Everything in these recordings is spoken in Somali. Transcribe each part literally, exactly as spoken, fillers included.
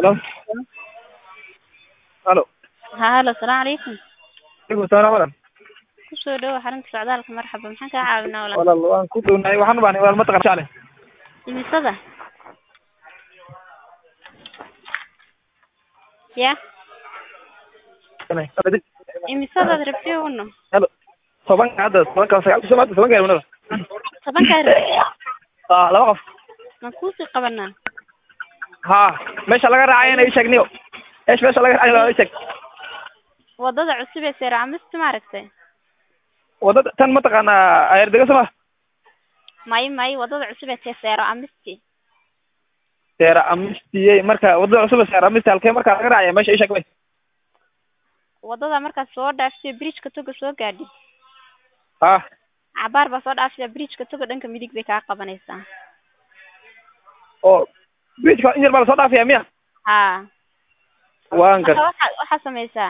Hello. Hello. ها هلا السلام عليكم. Igu soo walaal. ku soo dhawo xarunta socdaalka marxaba maxaan kaa caawinaa walaal Walaal waan ku doonahay waxaan u baahnay walaal ma taqaan jaclay. imisada ya Kanay. Abadi. imisadaad rabtay uno Hello. Toban hadda toban ka sagaal soo maanta toban ka yarmada. tobankaa rabtay Ah laba qof. ma kuusii qabanaa Ha meesha laga raacay inay sheegniyo. Eesh meesha laga raacay waa sheeg. wadada cusub ee seera amista ma aragtay Wadada tan ma taqaan ayar dega sama. may may wadada cusub ee seera amisti Seera amistiyay marka wadada cusub seera amist halkee marka laga raacay meesha ay sheeg way. wadada markaad soo dhaaftay bridge-ka toga soo gaadhi Ha cabaar baa soo dhaaftay bridge-ka toga dhanka midig bay kaa qabanaysaa oo bridge-ka in yar baa soo dhaafaya miya? ha waan gar. waxa waxa samaysaa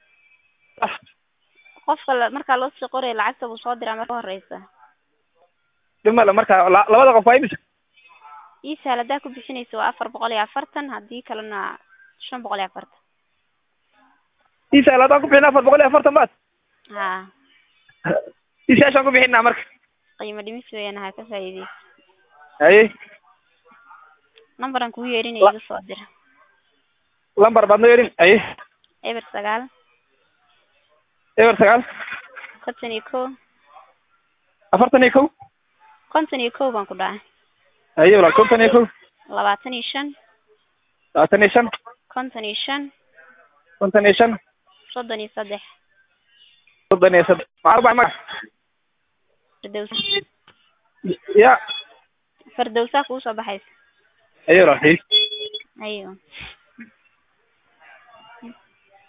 qofka marka loo soo qoray lacagta uu soo diraa marka horeysa Dhimala marka labada qof ay bis. ii saaladaa ku bixinayso waa afar boqol iyo afartan haddii kalena shan boqol iyo afartan Isa la ku bixina afar boqol iyo afartan baad. ha Isa shan ku bixina marka. qiimo dhimis weeyaan ha ka faa'iideyso Ay numberan ku yeerinay iga soo dir lambar baad noo yeerin ay eber sagaal eber sagaal konton iyo kow afartan iyo kow konton iyo kow baan ku dhahay ay walaal konton iyo kow labaatan iyo shan labaatan iyo shan konton iyo shan konton iyo shan soddon iyo saddex soddon iyo saddex arbac magac fardows ya fardowsa kuu soo baxaysa ay walaal ayo